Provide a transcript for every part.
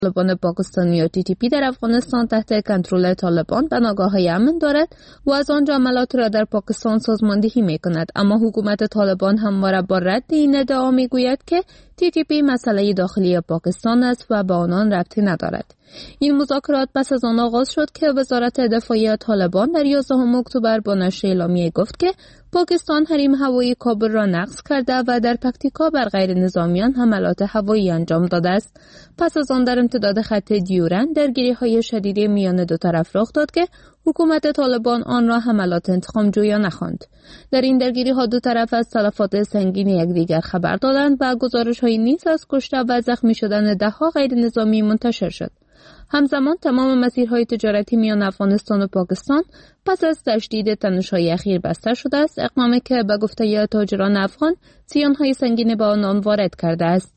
طالبان پاکستانی یا TTP در افغانستان تحت کنترل طالبان بناگاه‌های امن دارد و از آن عملات را در پاکستان سازماندهی می‌کند، اما حکومت طالبان همواره با رد این ادعا می‌گوید که TTP مسئله داخلی پاکستان است و به آنان ربطی ندارد. این مذاکرات پس از آن آغاز شد که وزارت دفاعی طالبان در 11 اکتبر با نشر اعلامیه گفت که پاکستان حریم هوایی کابل را نقض کرده و در پکتیکا بر غیر نظامیان حملات هوایی انجام داده است. پس از آن در امتداد خط دیورند درگیری‌های شدید میان دو طرف رخ داد که حکومت طالبان آن را حملات انتقام‌جویانه نخواند. در این درگیری‌ها دو طرف از تلفات سنگین یکدیگر خبر دادند و گزارش‌هایی نیز از کشته و زخمی شدن ده‌ها غیر نظامی منتشر شد. همزمان تمام مسیرهای تجارتی میان افغانستان و پاکستان پس از تشدید تنش‌های اخیر بسته شده است، اقدامی که به گفته تاجران افغان زیان‌های سنگین به آنان وارد کرده است.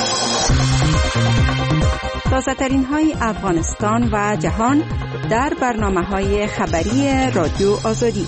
تازه‌ترین های افغانستان و جهان در برنامه‌های خبری رادیو آزادی.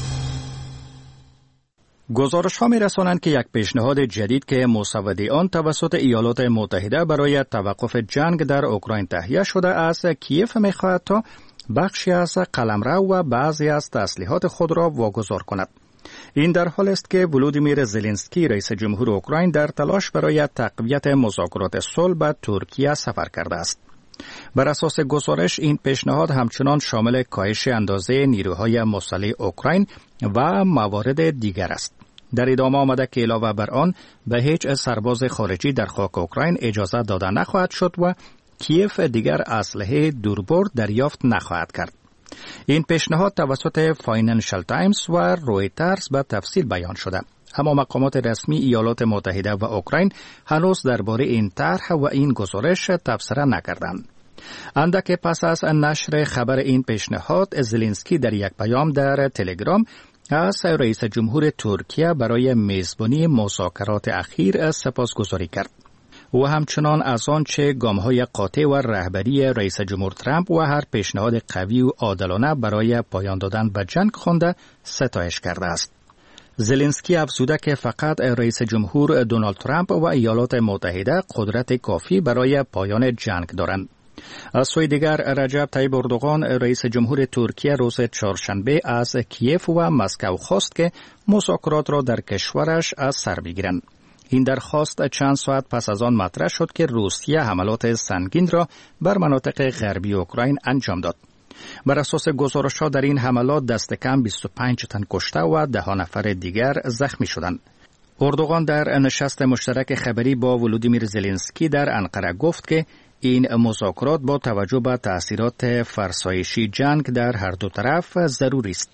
گزارش‌ها می‌رسانند که یک پیشنهاد جدید که مسوده آن توسط ایالات متحده برای توقف جنگ در اوکراین تهیه شده است، کیف می‌خواهد تا بخشی از قلمرو و بعضی از تسلیحات خود را واگذار کند. این در حالی است که ولودیمیر زلنسکی رئیس جمهور اوکراین در تلاش برای تقویت مذاکرات صلح به ترکیه سفر کرده است. بر اساس گزارش این پیشنهاد همچنان شامل کاهش اندازه نیروهای مسلح اوکراین و موارد دیگر است. در ادامه آمده که علاوه بر آن به هیچ سرباز خارجی در خاک اوکراین اجازه داده نخواهد شد و کیف دیگر اسلحه دوربرد دریافت نخواهد کرد. این پیشنهاد توسط فاینانشل تایمز و رویترز به تفصیل بیان شده، اما مقامات رسمی ایالات متحده و اوکراین هنوز درباره این طرح و این گزارش تبصره نکردند. اندک پس از نشر خبر این پیشنهاد، زلنسکی در یک پیام در تلگرام از رئیس جمهور ترکیه برای میزبانی مذاکرات اخیر سپاسگزاری کرد. او همچنان از آنچه گام‌های قاطع و رهبری رئیس جمهور ترامپ و هر پیشنهاد قوی و عادلانه برای پایان دادن به جنگ خوانده ستایش کرده است. زلنسکی افزوده که فقط رئیس جمهور دونالد ترامپ و ایالات متحده قدرت کافی برای پایان جنگ دارند. از سوی دیگر رجب طیب اردوغان رئیس جمهور ترکیه روز چهارشنبه از کیف و مسکو خواست که مذاکرات را در کشورش از سر بگیرند. این درخواست چند ساعت پس از آن مطرح شد که روسیه حملات سنگین را بر مناطق غربی اوکراین انجام داد. بر اساس گزارش‌ها در این حملات دست کم 25 تن کشته و 10 نفر دیگر زخمی شدند. اردوغان در نشست مشترک خبری با ولودیمیر زلنسکی در انقره گفت که این مذاکرات با توجه به تأثیرات فرسایشی جنگ در هر دو طرف ضروری است.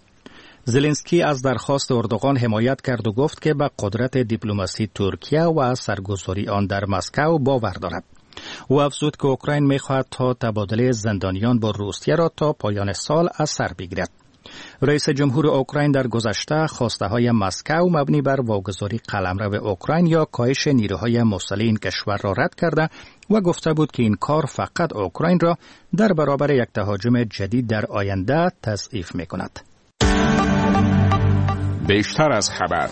زلنسکی از درخواست اردوغان حمایت کرد و گفت که به قدرت دیپلماسی ترکیه و سرگذاری آن در مسکو باور دارد. او افزود که اوکراین می‌خواهد تا تبادله زندانیان با روسیه را تا پایان سال از سر بگیرد. رئیس جمهور اوکراین در گذشته خواسته‌های مسکو مبنی بر واگذاری قلمرو اوکراین یا کاهش نیروهای مسلح این کشور را رد کرده و گفته بود که این کار فقط اوکراین را در برابر یک تهاجم جدید در آینده تضعیف می‌کند. بیشتر از خبر.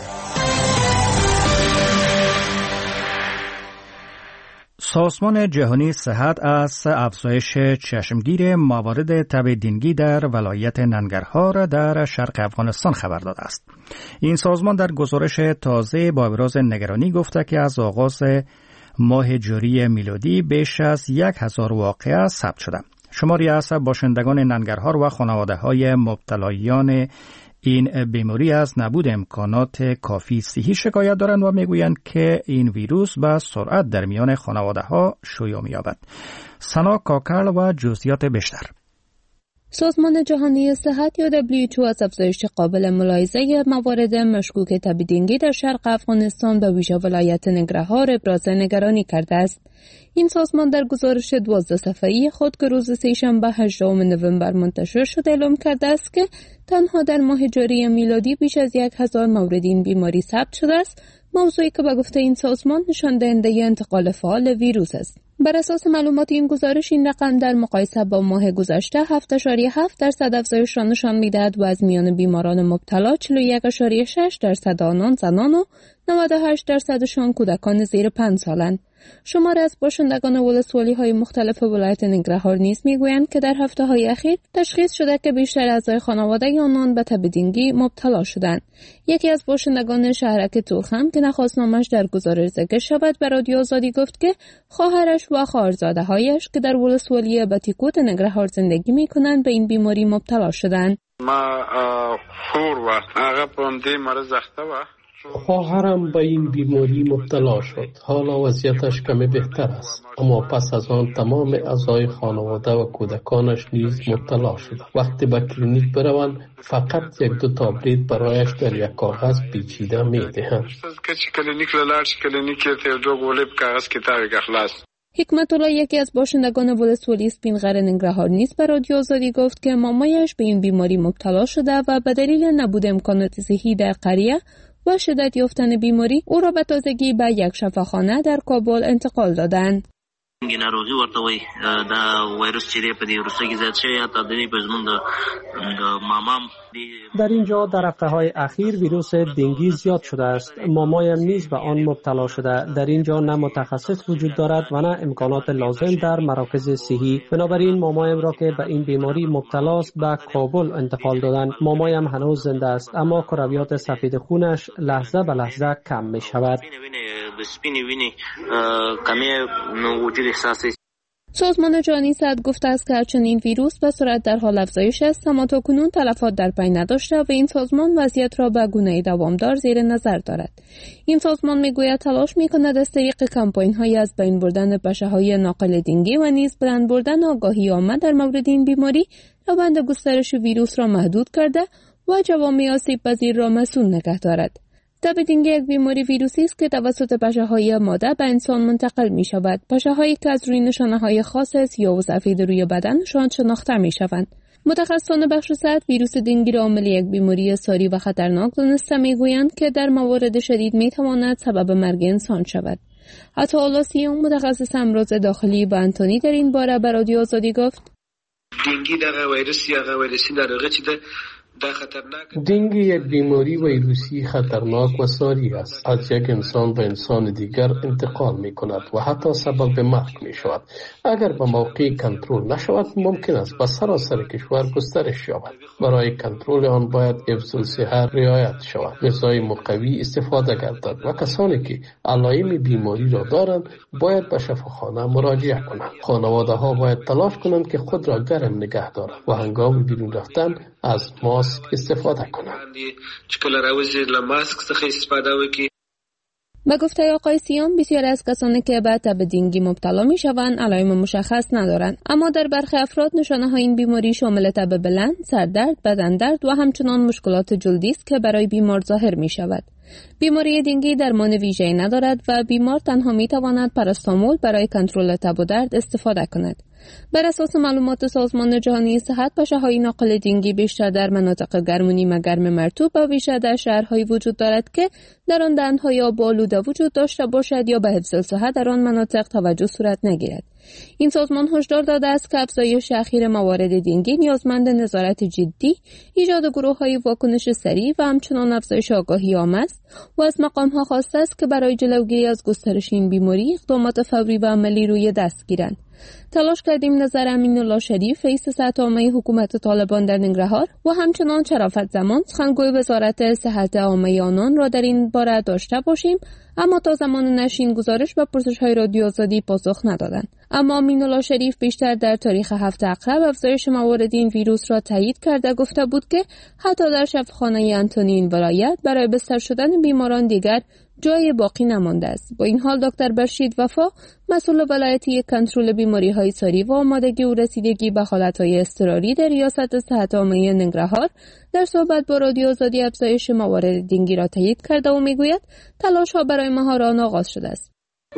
سازمان جهانی صحت از افزایش چشمگیر موارد تب دنگی در ولایت ننگرهار در شرق افغانستان خبر داده است. این سازمان در گزارش تازه با ابراز نگرانی گفته که از آغاز ماه جاری میلادی بیش از 1000 واقعه ثبت شده. شماری از باشندگان ننگرهار و خانواده‌های مبتلایان این بیماری از نبود امکانات کافی صحی شکایت دارند و میگویند که این ویروس به سرعت در میان خانواده‌ها شیوع می‌یابد. سنا کاکل و جزئیات بیشتر. سازمان جهانی صحت یا WHO از افزایش قابل ملاحظه موارد مشکوک تب دنگی در شرق افغانستان به ویژه ولایت ننگرهار ابراز نگرانی کرده است. این سازمان در گزارش 12 صفحه‌ای خود که روز سه‌شنبه 18 نوامبر منتشر شد اعلام کرده است که تنها در ماه جاری میلادی بیش از 1000 مورد این بیماری ثبت شده است، موضوعی که به گفته این سازمان نشان دهنده انتقال فعال ویروس است. بر اساس معلومات این گزارش این رقم در مقایسه با ماه گذشته 7.7% افزایش را نشان می‌دهد و از میان بیماران مبتلا 41.6% آنان زنان و 98%شان کودکان زیر 5 سالند. شماری از باشندگان ولسوالی‌های مختلف ولایت ننگرهار نیز میگویند که در هفته‌های اخیر تشخیص شده که بیشتر اعضای خانواده آنان به تب دنگی مبتلا شدند. یکی از باشندگان شهرک تورخم که نخواستنامه‌اش در گزارش ذکر شود به رادیو آزادی گفت که خواهرش و خواهرزاده‌هایش که در ولسوالی بتیکوت ننگرهار زندگی می‌کنند به این بیماری مبتلا شدند. ما خور و هغه پوندې مرض اخته و خواهرم به این بیماری مبتلا شد. حالا وضعیتش کمی بهتر است، اما پس از آن تمام اعضای خانواده و کودکانش نیز مبتلا شد. وقتی به کلینیک بروند فقط 1-2 تابلت برایش در یک کاغذ پیچیده می‌دهند. کلینیک لاړ کلینیک ته دو ګولې په کاغذ کې تاویږي خلاص. حکمت الله یکی از باشندگان ولسوالی سپینغر ننگرهار نیز به رادیو آزادی گفت که مامایش به این بیماری مبتلا شده و به دلیل نبود امکانات صحی در قریه و شدت یافتن بیماری او را به تازگی به یک شفاخانه در کابل انتقال دادند. ناروغي ورته وي دا وایروس چې په دې روسي کې زیات شوی تا د دې په زمون د مامام در اینجا در هفته‌های اخیر ویروس دنگی زیاد شده است. مامایم نیز به آن مبتلا شده. در اینجا نه متخصص وجود دارد و نه امکانات لازم در مراکز صحی. بنابراین مامایم را که به این بیماری مبتلا است به کابل انتقال دادند. مامایم هنوز زنده است اما کرویات سفید خونش لحظه به لحظه کم می شود. سازمان جهانی صحت گفته است که هرچند این ویروس به سرعت در حال افزایش است اما تاکنون تلفات در پی نداشته و این سازمان وضعیت را به گونه دوامدار زیر نظر دارد. این سازمان میگوید تلاش میکند از طریق کمپاین‌های از بین بردن بچه‌های ناقل دنگی و نیز بلند بردن آگاهی عامه در مورد این بیماری روند گسترش ویروس را محدود کرده و جوامع آسیب‌پذیر را مسئول نگه دارد. تب دنگی یک بیماری ویروسی است که توسط پشه‌های ماده به انسان منتقل می شود. پشه‌هایی که از روی نشانه‌های خاص سیاه و سفید روی بدنشان شناخته می شوند. متخصصان بخش صحت ویروس دنگی را عامل یک بیماری ساری و خطرناک دانسته می گویند که در موارد شدید می تواند سبب مرگ انسان شود. حتی آلاسیون متخصص امراض داخلی با انتونی در این باره به رادیو آزادی گفت: دنگی دغه ویروس یا ویروسی ناروغی چې دنگی یک بیماری ویروسی خطرناک و ساری است. از یک انسان به انسان دیگر انتقال می کند و حتی سبب به مرگ می شود. اگر به موقع کنترل نشود ممکن است به سراسر کشور گسترش یابد. برای کنترل آن باید حفظ الصحه رعایت شود، غذای مقوی استفاده گردد و کسانی که علائم بیماری را دارند باید به شفاخانه مراجعه کنند. خانواده ها باید تلاش کنند که خود را گرم نگه دارند و هنگام بیرون رفتن از ماسک استفاده کنند. به گفته آقای سیام بسیار از کسانی که به تب دنگی مبتلا می شوند علائم مشخص ندارند، اما در برخی افراد نشانه های این بیماری شامل تب بلند، سردرد، بدن درد و همچنان مشکلات جلدی است که برای بیمار ظاهر می شود. بیماری دنگی درمان ویژه‌ای ندارد و بیمار تنها می تواند پاراستامول برای کنترل تب و درد استفاده کند. بر اساس معلومات سازمان جهانی صحت، پشه‌های ناقل دنگی بیشتر در مناطق گرم و نیمه گرم مرطوب و بیشتر در شهرهایی وجود دارد که در آن دهن‌های آب آلوده وجود داشته باشد یا به حفظ الصحه در آن مناطق توجه صورت نگیرد. این سازمان هشدار داده است که افزایش اخیر موارد دنگی نیازمند نظارت جدی، ایجاد گروه‌های واکنش سریع و همچنان افزایش آگاهی عامه است و از مقام‌ها خواسته است که برای جلوگیری از گسترش این بیماری اقدامات فوری و عملی روی دست گیرند. تلاش کردیم نظر امین‌الله شریف رئیس صحت عامه حکومت طالبان در ننگرهار و همچنان شرافت زمان سخنگوی وزارت صحت عامه آنان را در این باره داشته باشیم، اما تا زمان نشر این گزارش و پرسش‌های رادیو آزادی پاسخ ندادند. اما امین‌الله شریف بیشتر در تاریخ هفته عقرب افزایش موارد این ویروس را تایید کرده گفته بود که حتی در شفاخانه انتونی این ولایت برای بستر شدن بیماران دیگر جای باقی نمانده است. با این حال دکتر برشید وفا مسئول ولایتی کنترل بیماری‌های ساری و آمادگی و رسیدگی به حالت‌های اضطراری در ریاست صحت عامه ننگرهار در صحبت با رادیو آزادی افزایش موارد دنگی را تایید کرده و میگوید تلاش‌ها برای مهار آن آغاز شده است.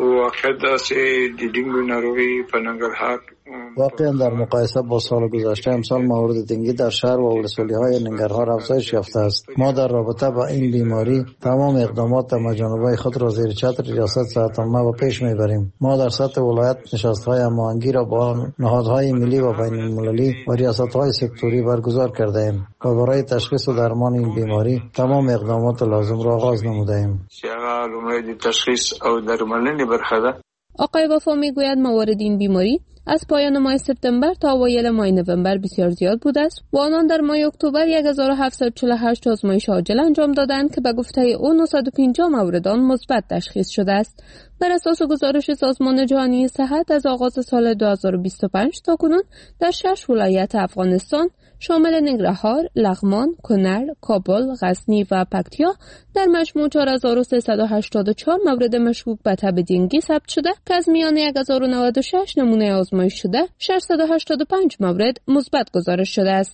واقعا در مقایسه با سال گذشته امسال موارد دنگی در شهر و ولسوالی‌های ننگرهار افزایش یافته است. ما در رابطه با این بیماری تمام اقدامات مجانبه خود را زیر چتر ریاست صحت عامه و پیش میبریم. ما در سطح ولایت نشست‌های هماهنگی را با نهادهای ملی و بین‌المللی و ریاست‌های سکتوری برگزار کرده ایم و برای تشخیص و درمان این بیماری تمام اقدامات لازم را آغاز نموده ایم. آقای وفا میگوید موارد این بیماری از پایان ماه سپتامبر تا اوایل ماه نوامبر بسیار زیاد بوده است و آنان در ماه اکتبر 1748 آزمایش عاجل انجام دادند که به گفته او 950 مورد آن مثبت تشخیص شده است. بر اساس گزارش سازمان جهانی صحت از آغاز سال 2025 تا کنون در 6 ولایت افغانستان شامل ننگرهار، لغمان، کنر، کابل، غزنی و پکتیا در مجموع 4384 مورد مشکوک به تب دنگی ثبت شده که از میان 1096 نمونه آزمایش شده 685 مورد مثبت گزارش شده است.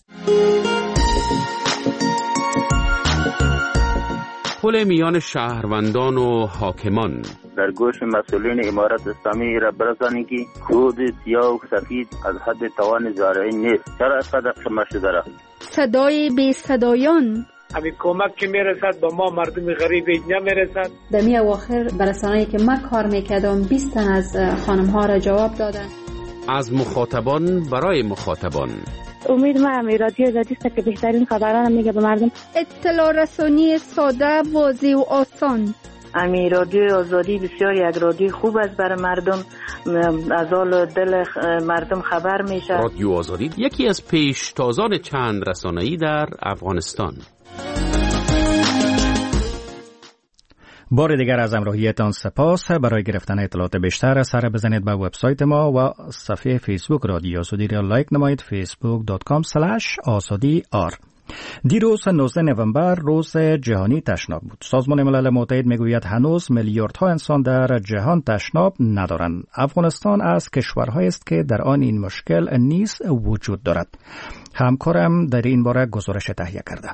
پل میان شهروندان و حاکمان در گوش مسئولین امارت اسلامی را برسانید که خود سیاه و سفید از حد توان زارعین نیست. چرا اینقدر خمه شده را؟ صدای بی صدایان همین کمک که میرسد با ما مردم غریب اینجا میرسد. در می اواخر برسانه‌ای که من کار میکردم 20 تن از خانم ها را جواب دادن. از مخاطبان برای مخاطبان. امید من رادیو آزادی است که بهترین خبران میگه به مردم. اطلاع رسانی ساده، واضح و آسان. امی رادیو آزادی بسیار یک رادیو خوب است برای مردم، از حال دل مردم خبر میشه. رادیو آزادی یکی از پیشتازان چند رسانه‌ای در افغانستان. بار دیگر از همراهیتان سپاس. برای گرفتن اطلاعات بیشتر سر بزنید به وبسایت ما و صفحه فیسبوک رادیو آزادی را لایک نمایید. facebook.com/azadi.r. دیروز 19 نوامبر روز جهانی تشناب بود. سازمان ملل متحد میگوید هنوز میلیاردها انسان در جهان تشناب ندارند. افغانستان از کشورهایی است که در آن این مشکل نیز وجود دارد. همکارم در این باره گزارش تهیه کرده.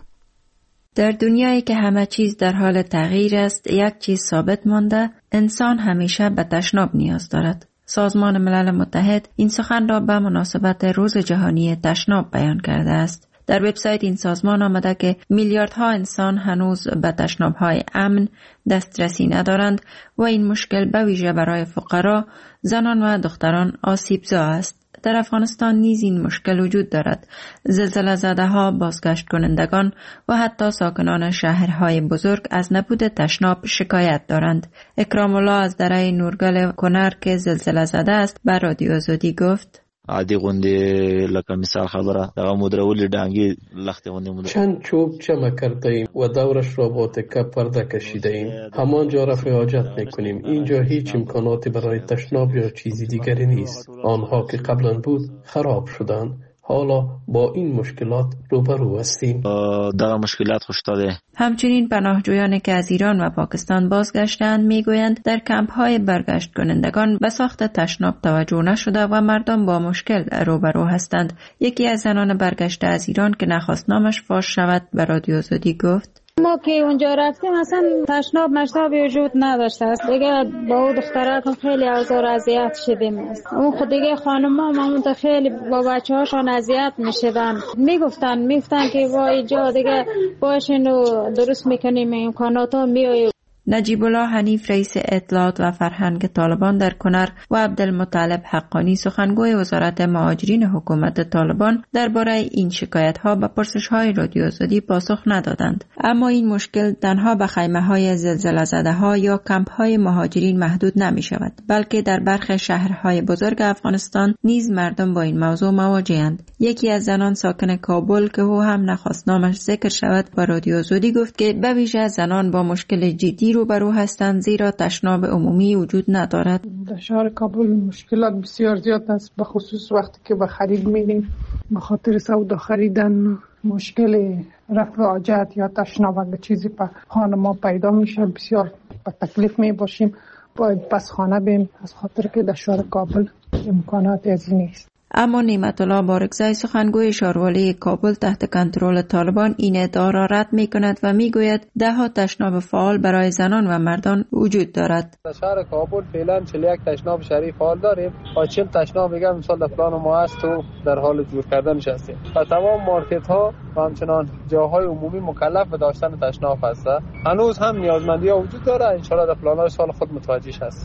در دنیایی که همه چیز در حال تغییر است، یک چیز ثابت مانده: انسان همیشه به تشناب نیاز دارد. سازمان ملل متحد این سخن را به مناسبت روز جهانی تشناب بیان کرده است. در وبسایت این سازمان آمده که میلیاردها انسان هنوز به تشناب‌های امن دسترسی ندارند و این مشکل به ویژه برای فقرا، زنان و دختران آسیب‌زا است. در افغانستان نیز این مشکل وجود دارد. زلزله زده‌ها، بازگشت کنندگان و حتی ساکنان شهرهای بزرگ از نبود تشناب شکایت دارند. اکرام الله از دره نورگل کنر که زلزله زده است به رادیو آزادی گفت: عادی غونډې لکه مثال خبره دغه مدرولې ډانګې لختې غونډې چند چوب جمع کرده ایم و دورش را با تکه پرده کشیده ایم. همانجا رفع حاجت میکنیم. اینجا هیچ امکاناتی برای تشناب یا چیزی دیگری نیست. آنها که قبلا بود خراب شدند. حالا با این مشکلات روبرو هستیم. دغه مشکلات خوشتاده. همچنین پناهجویانی که از ایران و پاکستان بازگشتند میگویند در کمپ‌های برگشت کنندگان به ساخت تشناب توجه نشده و مردم با مشکل روبرو هستند. یکی از زنان برگشته از ایران که نخواست نامش فاش شود به رادیو آزادی گفت: ما که اونجا رفتیم اصلا تشناب مشتابی وجود نداشته است. دیگه با اون دختراتم خیلی آزار اذیت شدیم. اون خود دیگه خانم‌ها معمولا خیلی با بچه‌هاشون اذیت میشدن. میگفتن که وای جا دیگه باشین و درست میکنیم امکاناتا میاییم. نجیب الله حنیف رئیس اطلاعات و فرهنگ طالبان در کنر و عبدالمطلب حقانی سخنگوی وزارت مهاجرین حکومت طالبان درباره این شکایت‌ها به پرسش‌های رادیو آزادی پاسخ ندادند. اما این مشکل تنها به خیمه‌های زلزله زده‌ها یا کمپ‌های مهاجرین محدود نمی‌شود، بلکه در برخی شهرهای بزرگ افغانستان نیز مردم با این موضوع مواجه‌اند. یکی از زنان ساکن کابل که او هم نخواست نامش ذکر شود با رادیو آزادی گفت که به ویژه زنان با مشکل جدی روبرو هستند، زیرا تشناب عمومی وجود ندارد. در شهر کابل مشکلات بسیار زیاد است، به خصوص وقتی که به خرید میریم به خاطر سودا خریدن مشکل رفع حاجت یا تشناب اگه چیزی به خانه ما پیدا میشه بسیار به تکلیف می باشیم. باید پس خانه بیم از خاطر که در شهر کابل امکانات از این نیست. اما نعمت الله بارکزی سخنگوی شاروالی کابل تحت کنترل طالبان این ادعا را رد می‌کند و می‌گوید ده‌ها تشناب فعال برای زنان و مردان وجود دارد. در شهر کابل فعلا 41 تشناب شهری فعال داریم و 40 تشناب دیگه مثلا در پلان ما هست و در حال جور کردنش هستیم. و تمام مارکت‌ها و همچنان جاهای عمومی مکلف به داشتن تشناب هست. هنوز هم نیازمندی‌ها وجود داره. ان شاءالله در پلان‌های سال خود متوجهش هست.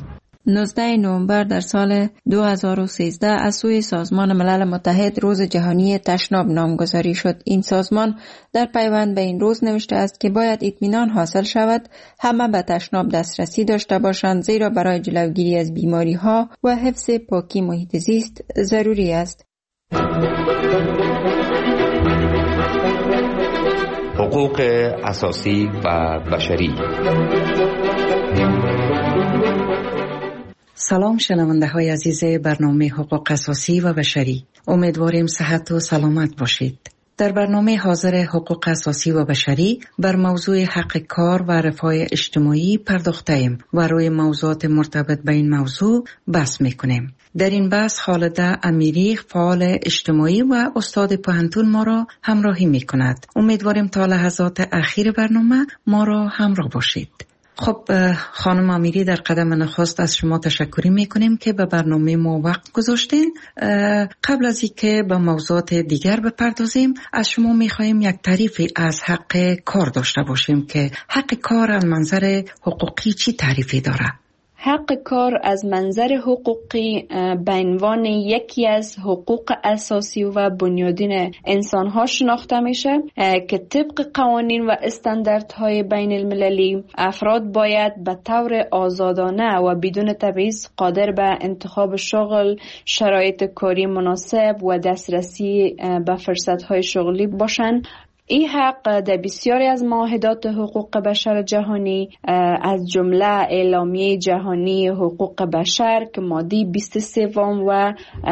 19 نوامبر در سال 2013 از سوی سازمان ملل متحد روز جهانی تشناب نامگذاری شد. این سازمان در پیوند به این روز نوشته است که باید اطمینان حاصل شود همه به تشناب دسترسی داشته باشند، زیرا برای جلوگیری از بیماری ها و حفظ پاکی محیط زیست ضروری است. حقوق اساسی و بشری. سلام شنونده های عزیز برنامه حقوق اساسی و بشری. امیدواریم صحت و سلامت باشید. در برنامه حاضر حقوق اساسی و بشری بر موضوع حق کار و رفاه اجتماعی پرداخته ایم و روی موضوعات مرتبط به این موضوع بحث میکنیم. در این بحث خالده امیری، فعال اجتماعی و استاد پوهنتون ما را همراهی میکند. امیدواریم تا لحظات اخیر برنامه ما را همراه باشید. خب خانم امیری، در قدم نخست از شما تشکری میکنیم که به برنامه ما وقت گذاشتین. قبل از اینکه به موضوعات دیگر بپردازیم از شما میخواهیم یک تعریفی از حق کار داشته باشیم که حق کار از منظر حقوقی چی تعریفی داره؟ حق کار از منظر حقوقی به عنوان یکی از حقوق اساسی و بنیادین انسان‌ها شناخته میشه که طبق قوانین و استانداردهای بین المللی افراد باید به طور آزادانه و بدون تبعیض قادر به انتخاب شغل، شرایط کاری مناسب و دسترسی به فرصت‌های شغلی باشند. این حق در بسیاری از معاهدات حقوق بشر جهانی از جمله اعلامیه جهانی حقوق بشر که ماده 23 و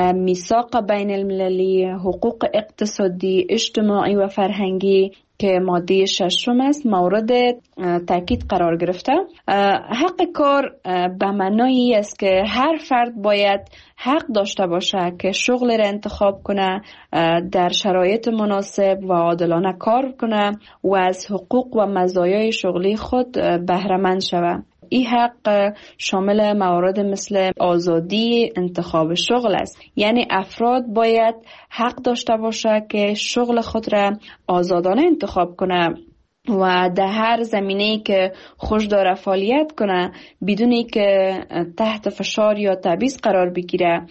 میثاق بین المللی حقوق اقتصادی، اجتماعی و فرهنگی که ماده 6 است مورد تاکید قرار گرفته. حق کار به معنای است که هر فرد باید حق داشته باشه که شغل را انتخاب کنه، در شرایط مناسب و عادلانه کار کنه و از حقوق و مزایای شغلی خود بهره مند شود. این حق شامل موارد مثل آزادی انتخاب شغل است، یعنی افراد باید حق داشته باشه که شغل خود را آزادانه انتخاب کنه و در هر زمینه‌ای که خوش داره فعالیت کنه بدونی که تحت فشار یا تبعیض قرار بگیره.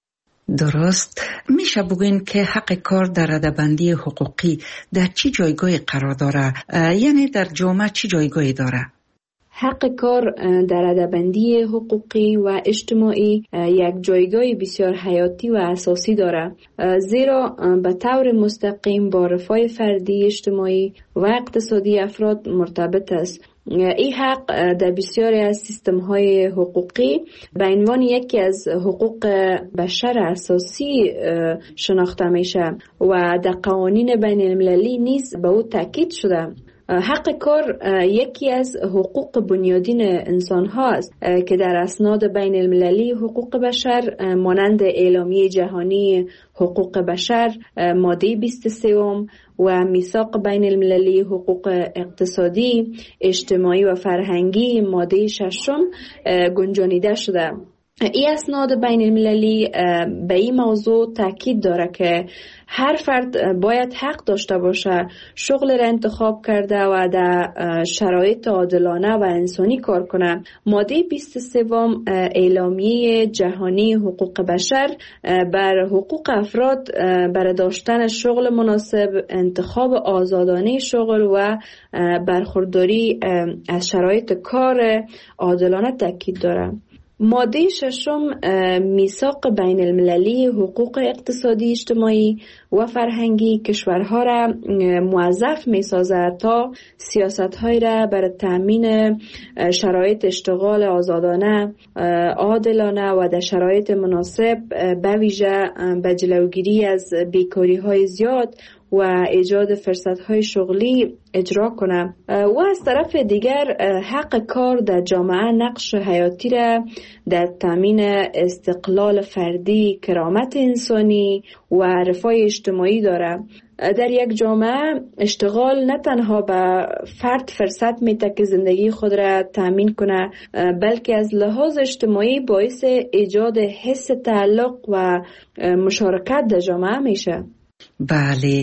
درست. میشه بگوین که حق کار در رده‌بندی حقوقی در چی جایگاهی قرار داره؟ یعنی در جامعه چی جایگاهی داره؟ حق کار در رده‌بندی حقوقی و اجتماعی یک جایگاه بسیار حیاتی و اساسی دارد، زیرا به طور مستقیم با رفاه فردی، اجتماعی و اقتصادی افراد مرتبط است. این حق در بسیاری از سیستم‌های حقوقی به عنوان یکی از حقوق بشر اساسی شناخته میشه و در قوانین بین المللی نیز به او تاکید شده. حق کار یکی از حقوق بنیادین انسان ها است که در اسناد بین المللی حقوق بشر مانند اعلامیه جهانی حقوق بشر ماده 23 و میثاق بین المللی حقوق اقتصادی، اجتماعی و فرهنگی ماده 6 گنجانیده شده. این اسناد بین المللی به این موضوع تاکید داره که هر فرد باید حق داشته باشه شغل را انتخاب کرده و در شرایط عادلانه و انسانی کار کنه. ماده 23 اعلامیه جهانی حقوق بشر بر حقوق افراد برای داشتن شغل مناسب، انتخاب آزادانه شغل و برخورداری از شرایط کار عادلانه تاکید داره. ماده 6 میثاق بین المللی حقوق اقتصادی، اجتماعی و فرهنگی کشورها را موظف می‌سازد تا سیاست‌های را برای تأمین شرایط اشتغال آزادانه، عادلانه و در شرایط مناسب به ویژه به جلوگیری از بیکاری‌های زیاد و ایجاد فرصت‌های شغلی اجرا کنه. و از طرف دیگر حق کار در جامعه نقش حیاتی را در تامین استقلال فردی، کرامت انسانی و رفاه اجتماعی داره. در یک جامعه اشتغال نه تنها به فرد فرصت میده که زندگی خود را تامین کنه، بلکه از لحاظ اجتماعی باعث ایجاد حس تعلق و مشارکت در جامعه میشه. بله،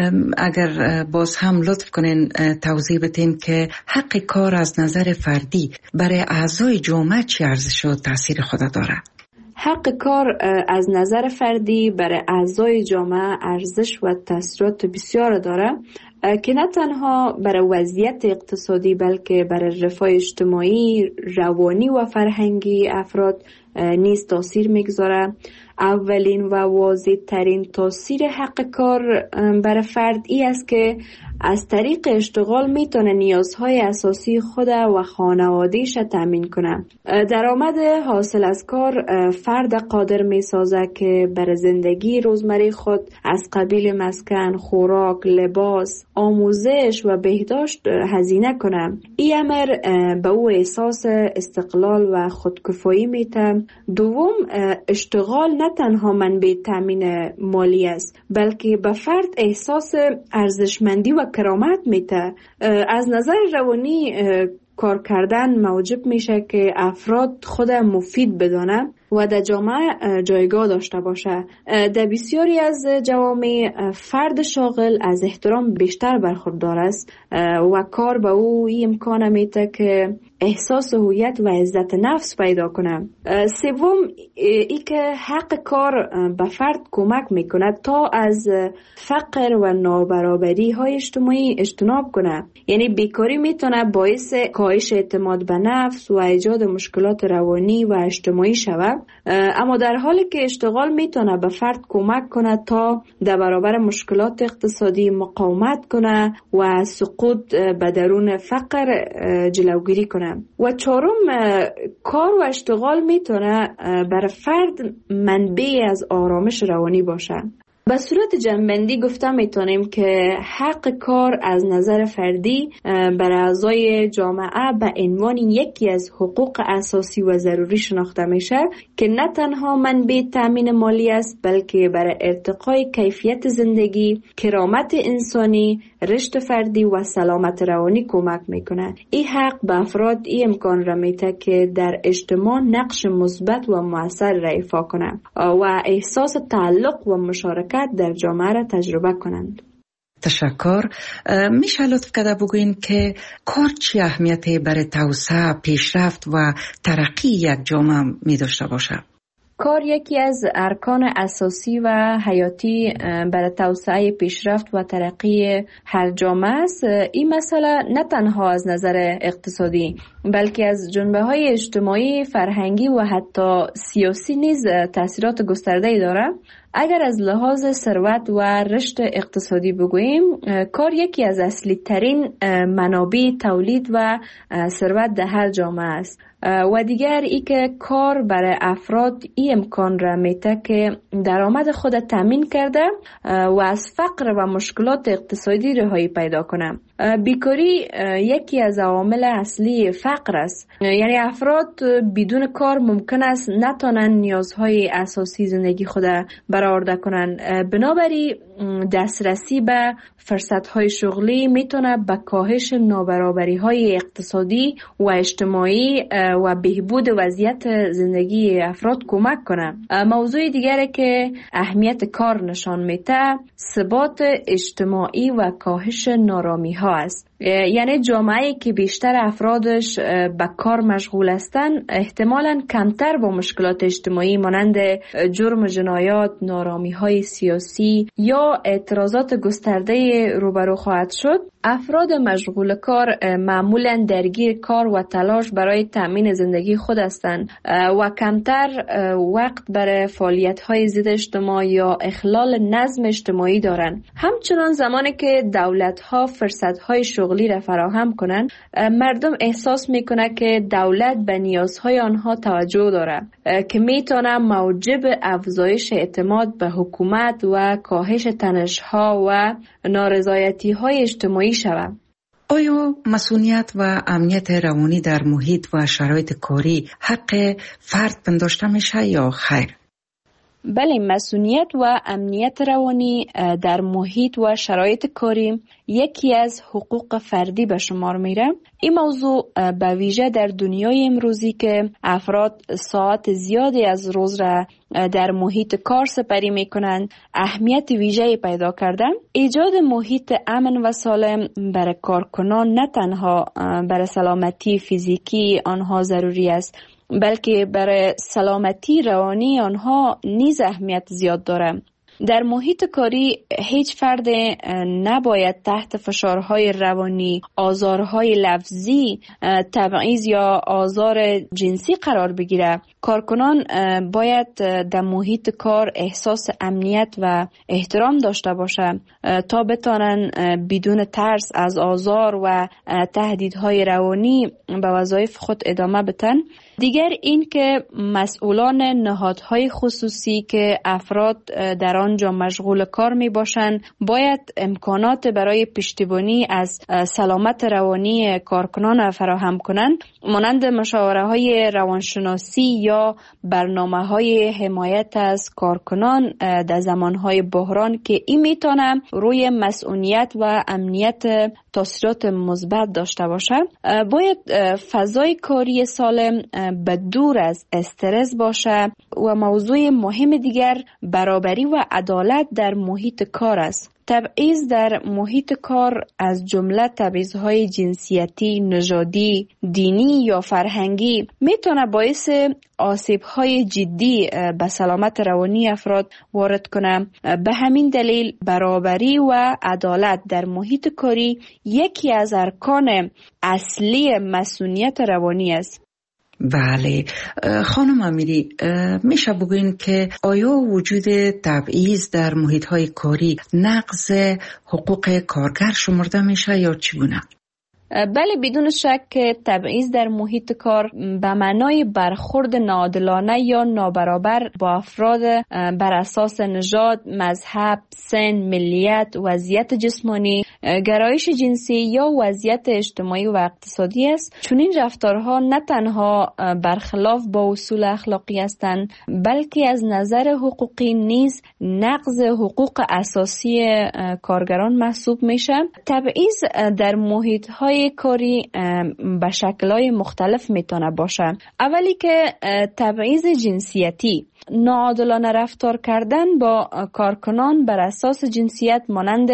اگر باز هم لطف کنین توضیح بدین که حق کار از نظر فردی برای اعضای جامعه چه ارزش و تاثیر خود داره؟ حق کار از نظر فردی برای اعضای جامعه ارزش و تاثیرات بسیار داره که نه تنها برای وضعیت اقتصادی بلکه برای رفاه اجتماعی، روانی و فرهنگی افراد نیز تاثیر میگذاره. اولین و واضح ترین تاثیر حق کار برای فرد ای است که از طریق اشتغال میتونه نیازهای اساسی خود و خانوادهش تامین کنه. درآمد حاصل از کار فرد قادر میسازه که برای زندگی روزمره خود از قبیل مسکن، خوراک، لباس، آموزش و بهداشت هزینه کنه. این امر به او احساس استقلال و خودکفایی میده. دوم، اشتغال نه تنها منبع تامین مالی است بلکه به فرد احساس ارزشمندی و کرامت میده. از نظر روانی کار کردن موجب میشه که افراد خود مفید بدانه و در جامعه جایگاه داشته باشه. در بسیاری از جوامع فرد شاغل از احترام بیشتر برخوردار است و کار به او این امکان میده که احساس هویت و عزت نفس پیدا کنه. سوم، ای که حق کار به فرد کمک میکنه تا از فقر و نابرابری های اجتماعی اجتناب کنه. یعنی بیکاری میتونه باعث کاهش اعتماد به نفس و ایجاد مشکلات روانی و اجتماعی شود، اما در حالی که اشتغال میتونه به فرد کمک کنه تا در برابر مشکلات اقتصادی مقاومت کنه و سقوط به درون فقر جلوگیری کنه. و چهارم، کار و اشتغال میتونه برای فرد منبع از آرامش روانی باشه. به صورت جنبندی گفته میتونیم که حق کار از نظر فردی برای اعضای جامعه به عنوان یکی از حقوق اساسی و ضروری شناخته میشه که نه تنها منبع تامین مالی است بلکه برای ارتقای کیفیت زندگی، کرامت انسانی، رشد فردی و سلامت روانی کمک میکنه. این حق به افراد این امکان را میده که در اجتماع نقش مثبت و مؤثر را ایفا کنند و احساس تعلق و مشارکت در جامعه را تجربه کنند. تشکر. میشه لطف کرده بگوین که کار چی اهمیتی برای توسعه، پیشرفت و ترقی یک جامعه می داشته باشه؟ کار یکی از ارکان اساسی و حیاتی برای توسعه، پیشرفت و ترقی هر جامعه است. این مسئله نه تنها از نظر اقتصادی بلکه از جنبه‌های اجتماعی، فرهنگی و حتی سیاسی نیز تأثیرات گسترده‌ای دارد. اگر از لحاظ ثروت و رشد اقتصادی بگوییم، کار یکی از اصلی ترین منابع تولید و ثروت در هر جامعه است. و دیگر ای که کار برای افراد این امکان را میده که درآمد خود تامین کرده و از فقر و مشکلات اقتصادی رهایی پیدا کنه. بیکاری یکی از عوامل اصلی فقر است. یعنی افراد بدون کار ممکن است نتونن نیازهای اساسی زندگی خود برآورده کنن. بنابراین دسترسی به فرصت‌های شغلی میتونه به کاهش نابرابری‌های اقتصادی و اجتماعی و بهبود وضعیت زندگی افراد کمک کنه. موضوع دیگری که اهمیت کار نشان میده ثبات اجتماعی و کاهش نارامی‌ها است. یعنی جامعه‌ای که بیشتر افرادش به کار مشغول هستند احتمالاً کمتر با مشکلات اجتماعی مانند جرم و جنایات، نارامی‌های سیاسی یا اعتراضات گسترده روبرو خواهد شد. افراد مشغول کار معمولاً درگیر کار و تلاش برای تأمین زندگی خود هستند و کمتر وقت برای فعالیت‌های ضد اجتماع یا اخلال نظم اجتماعی دارند. همچنان زمانی که دولت‌ها فرصت‌های شغلی را فراهم کنند، مردم احساس می‌کنند که دولت به نیازهای آنها توجه دارد که می‌تواند موجب افزایش اعتماد به حکومت و کاهش تنش‌ها و نارضایتی‌های اجتماعی شود. آیا مسئولیت و امنیت روانی در محیط و شرایط کاری حق فرد پنداشته میشه یا خیر؟ بله، مسئولیت و امنیت روانی در محیط و شرایط کاری یکی از حقوق فردی به شمار میره. این موضوع به ویژه در دنیای امروزی که افراد ساعت زیادی از روز را در محیط کار سپری میکنند اهمیت ویژه‌ای پیدا کرده. ایجاد محیط امن و سالم برای کارکنان نه تنها برای سلامتی فیزیکی آنها ضروری است، بلکه برای سلامتی روانی آنها نیز اهمیت زیاد دارد. در محیط کاری هیچ فرد نباید تحت فشارهای روانی، آزارهای لفظی، تبعیض یا آزار جنسی قرار بگیره. کارکنان باید در محیط کار احساس امنیت و احترام داشته باشند تا بتوانند بدون ترس از آزار و تهدیدهای روانی به وظایف خود ادامه بدن. دیگر این که مسئولان نهادهای خصوصی که افراد در آنجا مشغول کار می باشند باید امکانات برای پشتیبانی از سلامت روانی کارکنان فراهم کنند، مانند مشاوره های روانشناسی یا برنامه های حمایت از کارکنان در زمان های بحران که این میتونه روی مسئولیت و امنیت تاثیرات مثبت داشته باشه. باید فضای کاری سالم به دور از استرس باشه و موضوع مهم دیگر برابری و عدالت در محیط کار است. تبعیض در محیط کار از جمله تبعیض‌های جنسیتی، نژادی، دینی یا فرهنگی میتونه باعث آسیب‌های جدی به سلامت روانی افراد وارد کنه. به همین دلیل برابری و عدالت در محیط کاری یکی از ارکان اصلی مسئولیت روانی است. بله خانم امیری، میشه بگوین که آیا وجود تبعیض در محیط‌های کاری نقض حقوق کارگر شمرده میشه یا چگونه؟ بله، بدون شک تبعیض در محیط کار به معنای برخورد ناعادلانه یا نابرابر با افراد بر اساس نژاد، مذهب، سن، ملیت، وضعیت جسمانی، گرایش جنسی یا وضعیت اجتماعی و اقتصادی است. چون این رفتارها نه تنها برخلاف با اصول اخلاقی هستند، بلکه از نظر حقوقی نیز نقض حقوق اساسی کارگران محسوب میشه. تبعیض در محیط‌های کاری به شکل‌های مختلف میتونه باشه. اولی که تبعیض جنسیتی، ناعادلانه رفتار کردن با کارکنان بر اساس جنسیت مانند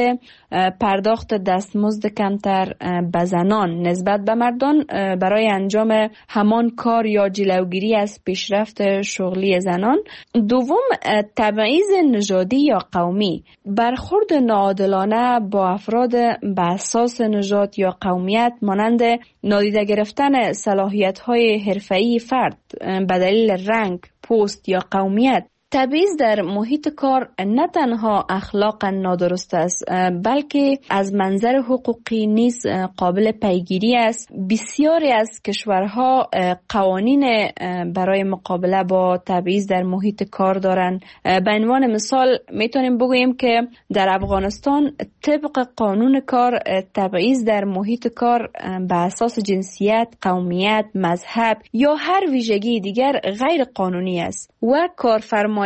پرداخت دستمزد کمتر به زنان نسبت به مردان برای انجام همان کار یا جلوگیری از پیشرفت شغلی زنان. دوم، تبعیض نژادی یا قومی، برخورد ناعادلانه با افراد به اساس نژاد یا قومیت مانند نادیده گرفتن صلاحیت‌های حرفه‌ای فرد به دلیل رنگ، پوست یا قومیت. تبعیض در محیط کار نه تنها اخلاقا نادرست است، بلکه از منظر حقوقی نیز قابل پیگیری است. بسیاری از کشورها قوانین برای مقابله با تبعیض در محیط کار دارند. به عنوان مثال میتونیم بگوییم که در افغانستان طبق قانون کار تبعیض در محیط کار به اساس جنسیت، قومیت، مذهب یا هر ویژگی دیگر غیر قانونی است و کارفرمایان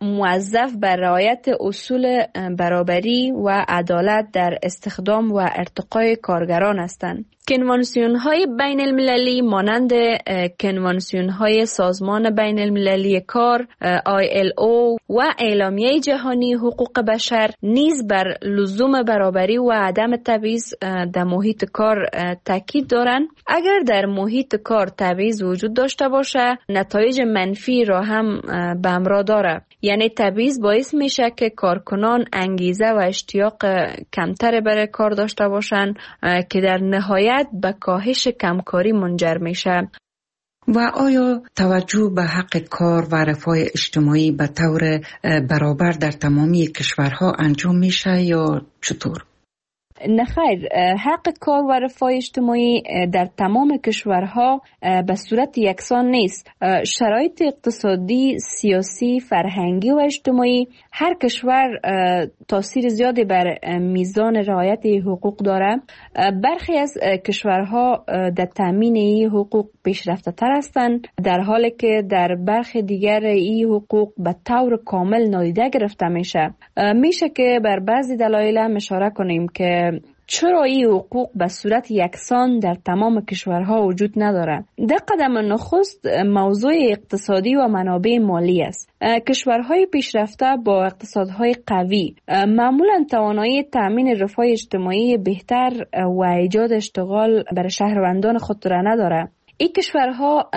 موظف بر رعایت اصول برابری و عدالت در استخدام و ارتقای کارگران هستند. کنوانسیون‌های بین المللی مانند کنوانسیون‌های سازمان بین المللی کار ILO و اعلامیه جهانی حقوق بشر نیز بر لزوم برابری و عدم تبعیض در محیط کار تاکید دارند. اگر در محیط کار تبعیض وجود داشته باشه، نتایج منفی را هم به همراه داره. یعنی تبعیض باعث میشه که کارکنان انگیزه و اشتیاق کمتر برای کار داشته باشند که در نهایت به کاهش کمکاری منجر میشه. و آیا توجه به حق کار و رفاه اجتماعی به طور برابر در تمامی کشورها انجام میشه یا چطور؟ نخیر، حق کار و رفاه اجتماعی در تمام کشورها به صورت یکسان نیست. شرایط اقتصادی، سیاسی، فرهنگی و اجتماعی هر کشور تاثیر زیادی بر میزان رعایت حقوق داره. برخی از کشورها در تامین این حقوق پیشرفته تر هستند، در حالی که در برخی دیگر این حقوق به طور کامل نادیده گرفته میشه که بر بعضی دلایل اشاره کنیم که چرا این حقوق به صورت یکسان در تمام کشورها وجود نداره. در قدم نخست موضوع اقتصادی و منابع مالی است. کشورهای پیشرفته با اقتصادهای قوی معمولا توانایی تأمین رفاه اجتماعی بهتر و ایجاد اشتغال برای شهروندان خود را نداره. این کشورها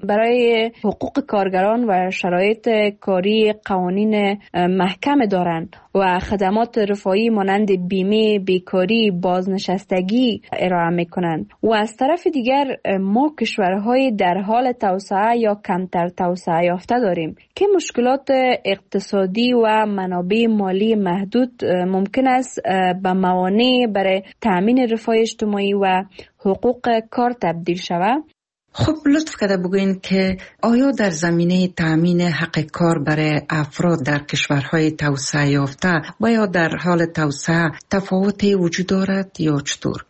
برای حقوق کارگران و شرایط کاری قوانین محکم دارند و خدمات رفاهی مانند بیمه، بیکاری، بازنشستگی ارائه میکنند. و از طرف دیگر ما کشورهای در حال توسعه یا کمتر توسعه یافته داریم که مشکلات اقتصادی و منابع مالی محدود ممکن است به موانع برای تأمین رفاه اجتماعی و حقوق کار تبدیل شود. خب لطف کرده بگوین که آیا در زمینه تأمین حق کار برای افراد در کشورهای توسعه یافته و یا در حال توسعه تفاوتی وجود دارد یا چطور؟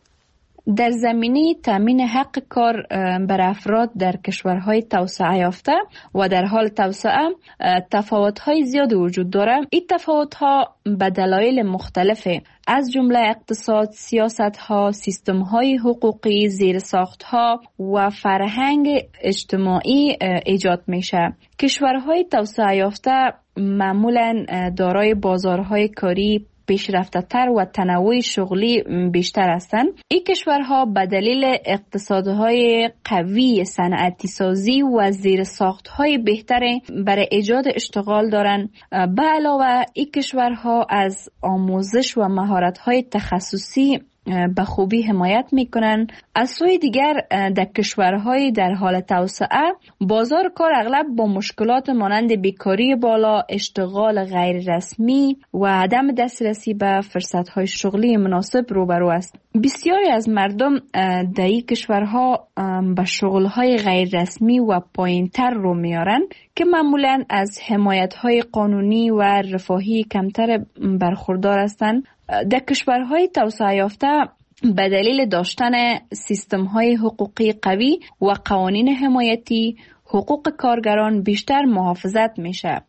در زمینه تأمین حق کار بر افراد در کشورهای توسعه یافته و در حال توسعه تفاوت‌های زیادی وجود دارد. این تفاوت‌ها به دلایل مختلفه، از جمله اقتصاد، سیاست‌ها، سیستم‌های حقوقی، زیرساخت‌ها و فرهنگ اجتماعی ایجاد میشه. کشورهای توسعه یافته معمولاً دارای بازارهای کاری پیشرفته تر و تنوع شغلی بیشتر هستند. این کشورها به دلیل اقتصادهای قوی، صنعتی سازی و زیرساختهای بهتر برای ایجاد اشتغال دارند. به علاوه این کشورها از آموزش و مهارت‌های تخصصی به خوبی حمایت میکنند. از سوی دیگر در کشورهای در حال توسعه بازار کار اغلب با مشکلات مانند بیکاری بالا، اشتغال غیر رسمی و عدم دسترسی به فرصتهای شغلی مناسب روبرو است. بسیاری از مردم در این کشورها به شغلهای غیر رسمی و پایینتر رو میارن که معمولاً از حمایتهای قانونی و رفاهی کمتر برخوردار هستند. در کشورهای توسعه یافته به دلیل داشتن سیستم‌های حقوقی قوی و قوانین حمایتی، حقوق کارگران بیشتر محافظت میشه.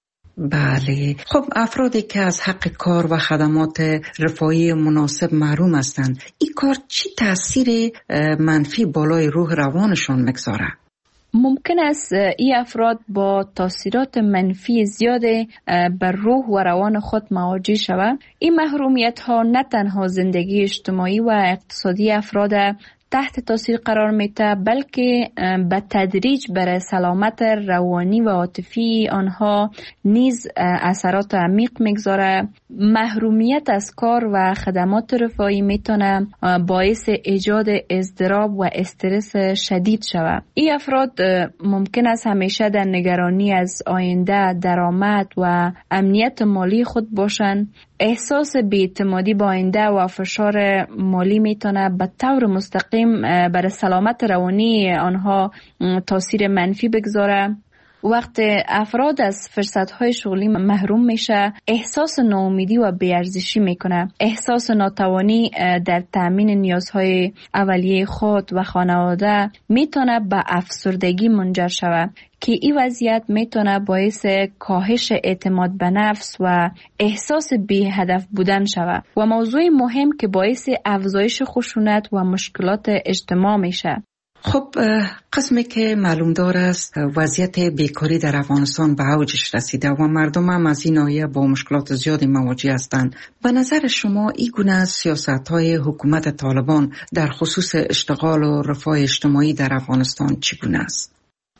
بله. خب افرادی که از حق کار و خدمات رفاهی مناسب محروم هستند، این کار چی تأثیر منفی بالای روح روانشان میگذاره؟ ممکن است این افراد با تاثیرات منفی زیاد بر روح و روان خود مواجه شوند. این محرومیت ها نه تنها زندگی اجتماعی و اقتصادی افراد تحت تاثیر قرار میده، بلکه به تدریج بر سلامت روانی و عاطفی آنها نیز اثرات عمیق میگذاره. محرومیت از کار و خدمات رفاهی میتونه باعث ایجاد اضطراب و استرس شدید شود. این افراد ممکن است همیشه در نگرانی از آینده، درآمد و امنیت مالی خود باشند. احساس بی‌اعتمادی با آینده و فشار مالی میتونه به طور مستقیم بر سلامت روانی آنها تاثیر منفی بگذاره. وقت افراد از فرصت‌های شغلی محروم میشه، احساس ناامیدی و بی‌ارزشی میکنه. احساس ناتوانی در تأمین نیازهای اولیه خود و خانواده میتونه به افسردگی منجر شود که این وضعیت میتونه باعث کاهش اعتماد به نفس و احساس بی هدف بودن شود و موضوع مهم که باعث افزایش خشونت و مشکلات اجتماع میشه. خب قسمی که معلوم دار است وضعیت بیکاری در افغانستان به اوجش رسیده و مردم هم از این ناحیه با مشکلات زیادی مواجه هستند. به نظر شما این گونه سیاست‌های حکومت طالبان در خصوص اشتغال و رفاه اجتماعی در افغانستان چگونه است؟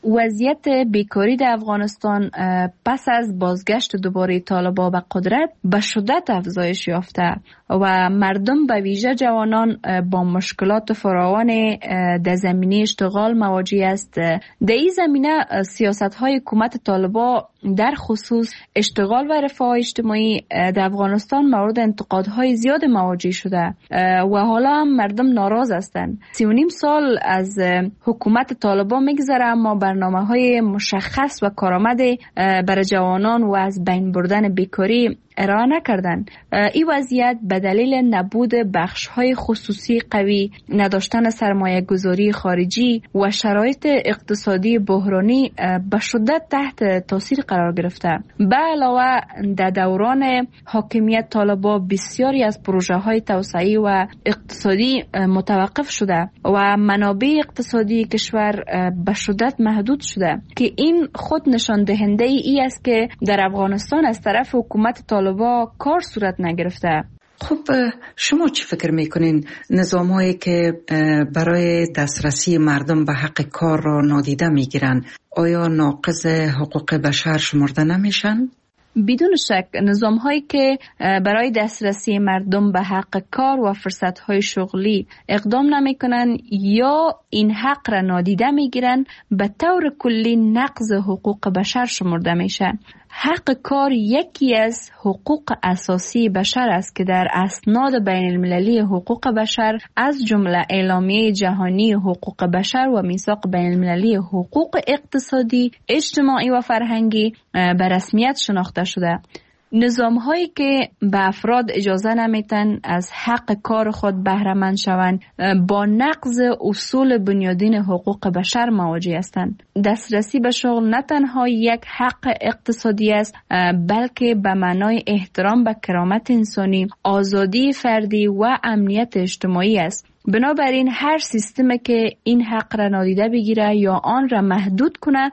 وضعیت بیکاری در افغانستان پس از بازگشت دوباره طالبان به قدرت به شدت افزایش یافته و مردم به ویژه جوانان با مشکلات فراوان در زمینه اشتغال مواجه است. در این زمینه سیاست‌های حکومت طالبان در خصوص اشتغال و رفاه اجتماعی در افغانستان مورد انتقادهای زیاد مواجه شده و حالا هم مردم ناراض هستند. 3.5 سال از حکومت طالبان میگذره اما برنامه‌های مشخص و کارآمد برای جوانان و از بین بردن بیکاری ارائه نکردن. این وضعیت به دلیل نبود بخش‌های خصوصی قوی، نداشتن سرمایه گذاری خارجی و شرایط اقتصادی بحرانی به شدت تحت تاثیر قرار گرفته. به علاوه در دوران حاکمیت طالبان بسیاری از پروژه‌های توسعه‌ای و اقتصادی متوقف شده و منابع اقتصادی کشور به شدت محدود شده که این خود نشان دهنده ای است که در افغانستان از طرف حکومت طالبان کار صورت نگرفته. خب شما چی فکر میکنین نظام‌هایی که برای دسترسی مردم به حق کار را نادیده میگیرن آیا ناقض حقوق بشر شمرده نمیشن؟ بدون شک نظام‌هایی که برای دسترسی مردم به حق کار و فرصت‌های شغلی اقدام نمی‌کنند یا این حق را نادیده می‌گیرند به طور کلی نقض حقوق بشر شمرده میشن. حق کار یکی از حقوق اساسی بشر است که در اسناد بین المللی حقوق بشر از جمله اعلامیه جهانی حقوق بشر و میثاق بین المللی حقوق اقتصادی، اجتماعی و فرهنگی به رسمیت شناخته شده. نظام‌هایی که به افراد اجازه نمیتن از حق کار خود بهره مند شوند با نقض اصول بنیادین حقوق بشر مواجه هستند. دسترسی به شغل نه تنها یک حق اقتصادی است بلکه به معنای احترام به کرامت انسانی، آزادی فردی و امنیت اجتماعی است. بنابراین هر سیستمی که این حق را نادیده بگیره یا آن را محدود کنه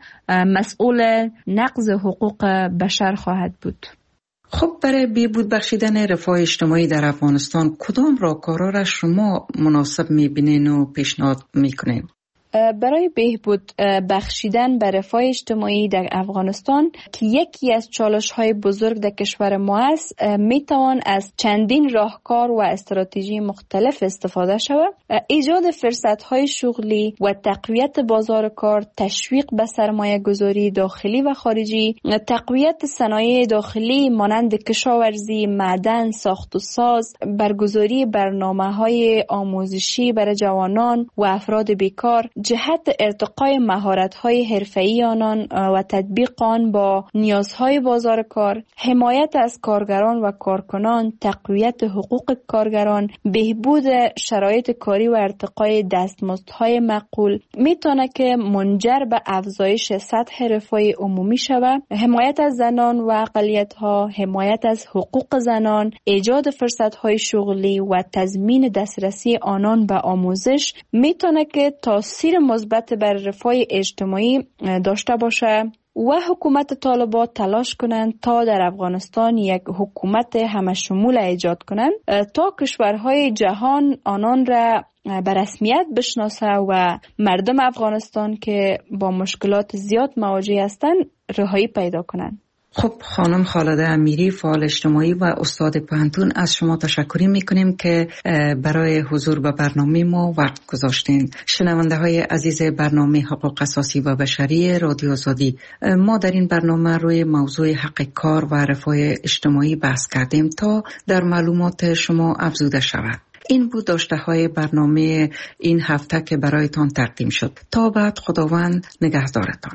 مسئول نقض حقوق بشر خواهد بود. خب برای بهبود بخشیدن رفاه اجتماعی در افغانستان کدام راهکارها را شما مناسب می‌بینین و پیشنهاد می‌کنین؟ برای بهبود بخشیدن به رفاه اجتماعی در افغانستان که یکی از چالش‌های بزرگ در کشور ما است میتوان از چندین راهکار و استراتژی مختلف استفاده شود. ایجاد فرصت‌های شغلی و تقویت بازار کار، تشویق به سرمایه گذاری داخلی و خارجی، تقویت صنایع داخلی مانند کشاورزی، معدن، ساخت و ساز، برگزاری برنامه‌های آموزشی برای جوانان و افراد بیکار، جهت ارتقای مهارت‌های حرفه‌ای آنان و تطبیق آن با نیازهای بازار کار، حمایت از کارگران و کارکنان، تقویت حقوق کارگران، بهبود شرایط کاری و ارتقای دستمزدهای معقول میتونه که منجر به افزایش سطح رفاه عمومی شود. حمایت از زنان و اقلیت‌ها، حمایت از حقوق زنان، ایجاد فرصت‌های شغلی و تضمین دسترسی آنان به آموزش میتونه که تاثیر مثبت بر رفاه اجتماعی داشته باشه و حکومت طالبان تلاش کنند تا در افغانستان یک حکومت همشمول ایجاد کنند تا کشورهای جهان آنان را به رسمیت بشناسه و مردم افغانستان که با مشکلات زیاد مواجه هستند رهایی پیدا کنند. خب خانم خالده امیری، فعال اجتماعی و استاد پوهنتون، از شما تشکر میکنیم که برای حضور به برنامه ما وقت گذاشتین. شنونده های عزیز برنامه حقوق اساسی و بشری رادیو آزادی، ما در این برنامه روی موضوع حق کار و رفاه اجتماعی بحث کردیم تا در معلومات شما افزوده شود. این بود داشته های برنامه این هفته که برایتان تقدیم شد. تا بعد خداوند نگهدارتان.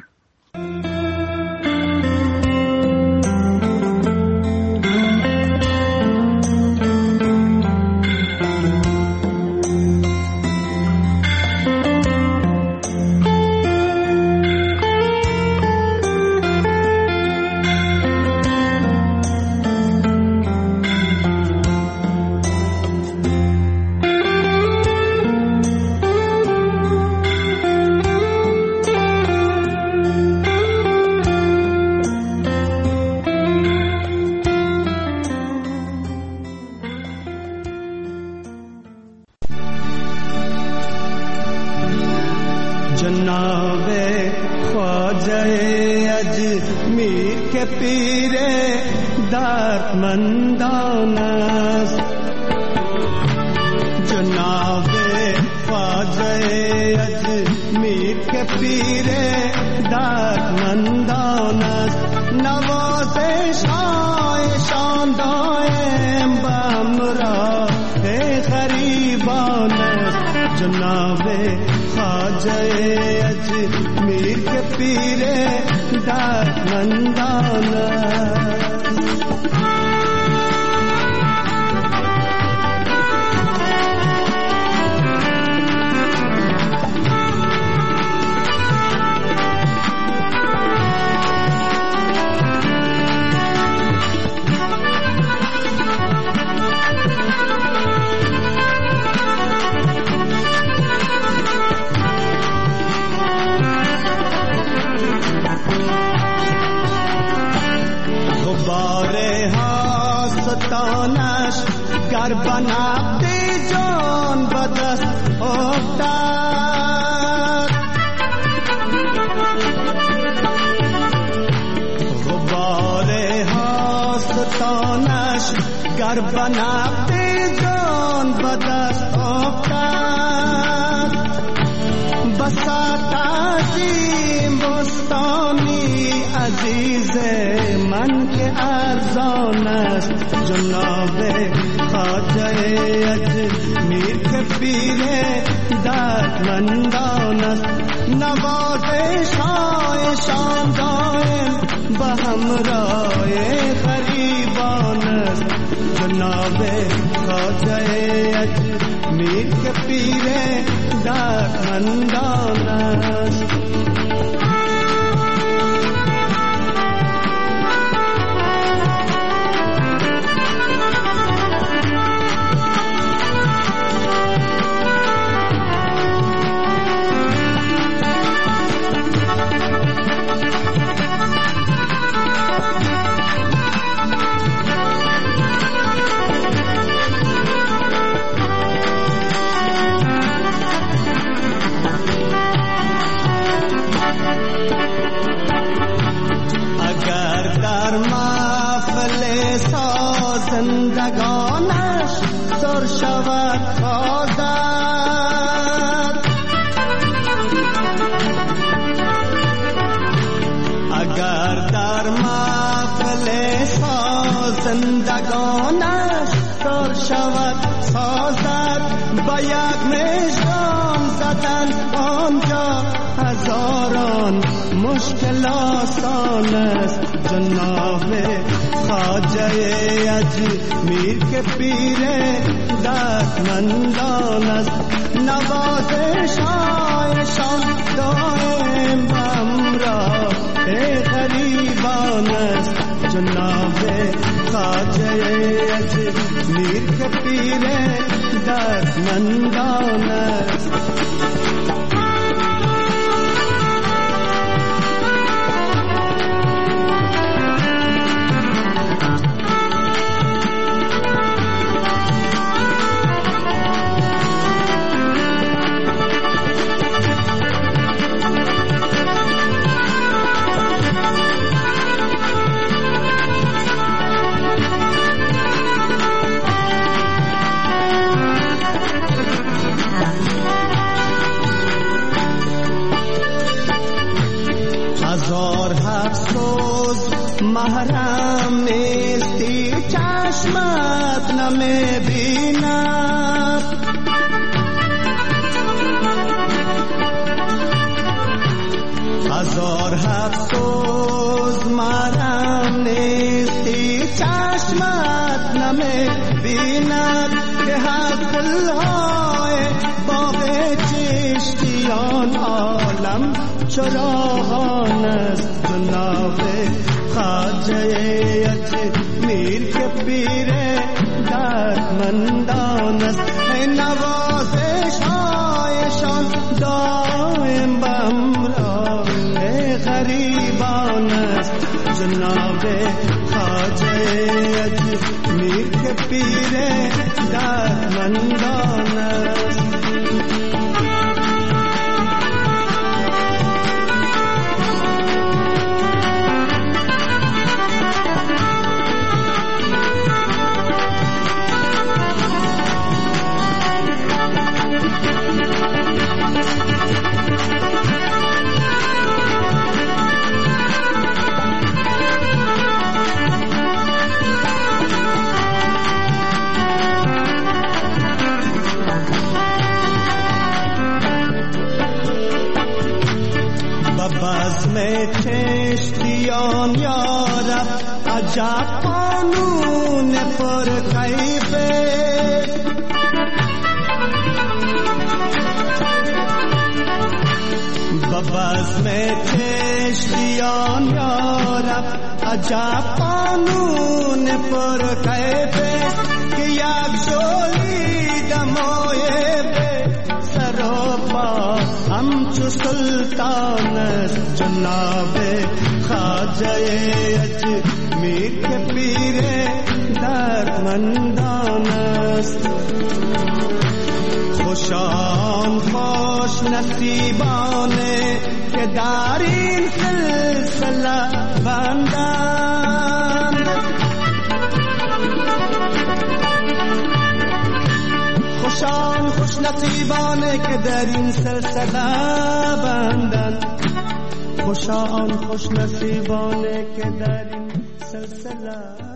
پیر دردمندان است. جناب خواجه اجمیر که پیر دردمندان است. نوازش هایشان دائم به همراه غریبان است. جناب خواجه اجمیر که پیر دردمندان است. گر بنابدی جان بدست افتاد. غبار هاستانش گر بنابدی جان بدست افتاد. بساط عظیم بستانی عزیز من که ارزان است. جناب خواجه اجمیر که پیر دردمندان است. نوازش هایشان دائم به همراه غریبان است. جناب خواجه اجمیر که پیر دردمندان است. زندگانش سر شود خواهد. اگر در محفل زندگانش سر شود سازد. با یک مژگان زدن آنجا هزاران مشکل آسان است. جناب خواجه اجمیر که پیر دردمندان است. نوازش هایشان دائم به همراه غریبان است. جناب خواجه اجمیر که پیر دردمندان است. محرم نیستی چشمت نمیبیند. هزار افسوس محرم نیستی چشمت نمیبیند. که از گلهای باغ چشتیان عالم چراغان است. جناب خواجه اجمیر که پیر دردمندان است. نوازش هایشان دائم به همراه غریبان است. جناب خواجه اجمیر که پیر دردمندان است. عجب قانون پر کیفه ببز میں کشتیان یارب عجب قانون پر کیفه که یک جولی دمایه به سر و پا همچو سلطان است جناب خواجه اجمیر که پیر دردمندان است خوشان خوش نصیبانه که در این سلسله بندند خوشان خوش نصیبانه که در این سلسله بندند خوشان خوش نصیبانه که در این سلسله